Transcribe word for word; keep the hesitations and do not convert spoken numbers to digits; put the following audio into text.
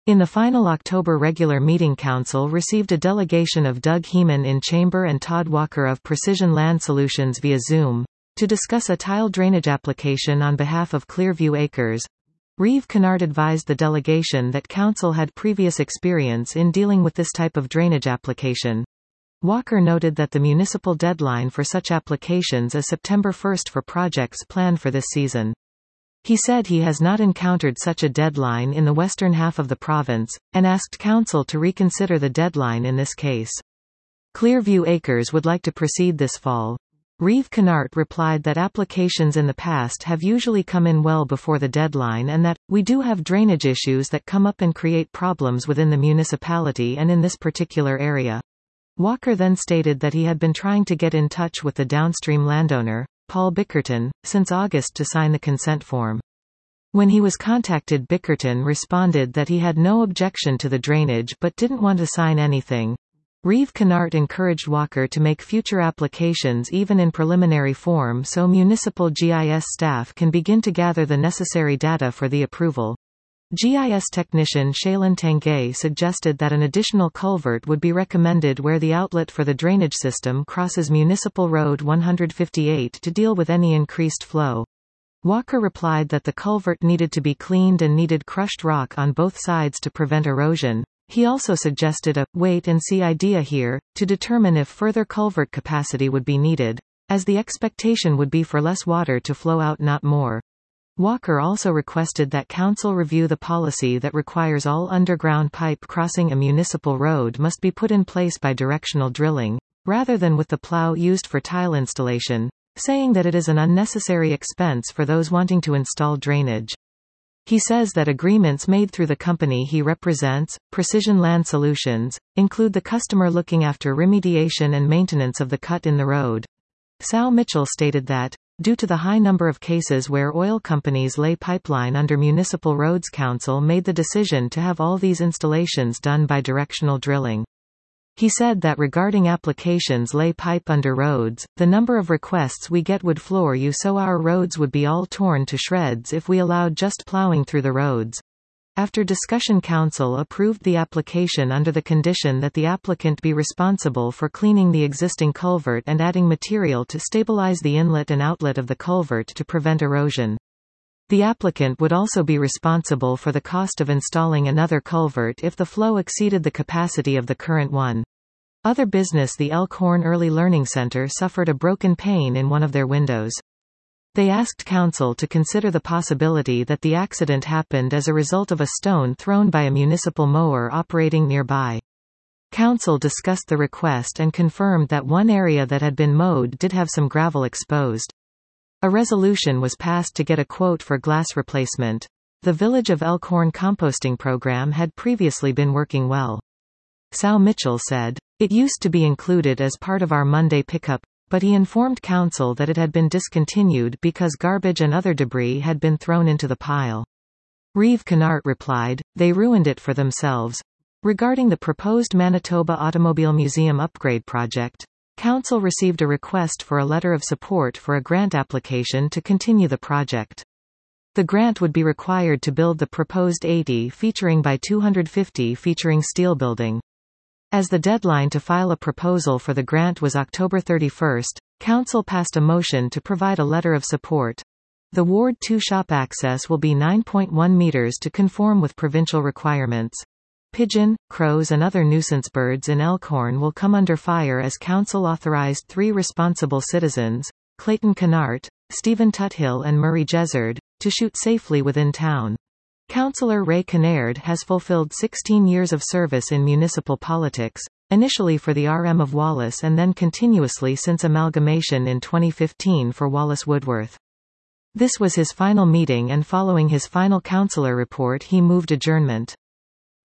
In the final October regular meeting, Council received a delegation of Doug Heeman in Chamber and Todd Walker of Precision Land Solutions via Zoom, to discuss a tile drainage application on behalf of Clearview Acres. Reeve Kennard advised the delegation that Council had previous experience in dealing with this type of drainage application. Walker noted that the municipal deadline for such applications is September first for projects planned for this season. He said he has not encountered such a deadline in the western half of the province, and asked Council to reconsider the deadline in this case. Clearview Acres would like to proceed this fall. Reeve Kennard replied that applications in the past have usually come in well before the deadline and that, "We do have drainage issues that come up and create problems within the municipality and in this particular area." Walker then stated that he had been trying to get in touch with the downstream landowner, Paul Bickerton, since August to sign the consent form. When he was contacted, Bickerton responded that he had no objection to the drainage but didn't want to sign anything. Reeve Kennard encouraged Walker to make future applications even in preliminary form so municipal G I S staff can begin to gather the necessary data for the approval. G I S technician Shaylin Tanguay suggested that an additional culvert would be recommended where the outlet for the drainage system crosses Municipal Road one fifty-eight to deal with any increased flow. Walker replied that the culvert needed to be cleaned and needed crushed rock on both sides to prevent erosion. He also suggested a wait-and-see idea here, to determine if further culvert capacity would be needed, as the expectation would be for less water to flow out, not more. Walker also requested that Council review the policy that requires all underground pipe crossing a municipal road must be put in place by directional drilling, rather than with the plow used for tile installation, saying that it is an unnecessary expense for those wanting to install drainage. He says that agreements made through the company he represents, Precision Land Solutions, include the customer looking after remediation and maintenance of the cut in the road. Sal Mitchell stated that, due to the high number of cases where oil companies lay pipeline under Municipal Roads, Council made the decision to have all these installations done by directional drilling. He said that regarding applications lay pipe under roads, the number of requests we get would floor you, so our roads would be all torn to shreds if we allowed just plowing through the roads. After discussion, Council approved the application under the condition that the applicant be responsible for cleaning the existing culvert and adding material to stabilize the inlet and outlet of the culvert to prevent erosion. The applicant would also be responsible for the cost of installing another culvert if the flow exceeded the capacity of the current one. Other business: the Elkhorn Early Learning Center suffered a broken pane in one of their windows. They asked Council to consider the possibility that the accident happened as a result of a stone thrown by a municipal mower operating nearby. Council discussed the request and confirmed that one area that had been mowed did have some gravel exposed. A resolution was passed to get a quote for glass replacement. The Village of Elkhorn composting program had previously been working well. Sal Mitchell said, "It used to be included as part of our Monday pickup, but he informed Council that it had been discontinued because garbage and other debris had been thrown into the pile." Reeve Kennard replied, "They ruined it for themselves." Regarding the proposed Manitoba Automobile Museum upgrade project, Council received a request for a letter of support for a grant application to continue the project. The grant would be required to build the proposed eighty featuring by two hundred fifty featuring steel building. As the deadline to file a proposal for the grant was October thirty-first, Council passed a motion to provide a letter of support. The Ward two shop access will be nine point one meters to conform with provincial requirements. Pigeon, crows and other nuisance birds in Elkhorn will come under fire as Council authorized three responsible citizens, Clayton Kennard, Stephen Tuthill and Murray Jezard, to shoot safely within town. Councillor Ray Kennard has fulfilled sixteen years of service in municipal politics, initially for the R M of Wallace and then continuously since amalgamation in twenty fifteen for Wallace Woodworth. This was his final meeting, and following his final councillor report he moved adjournment.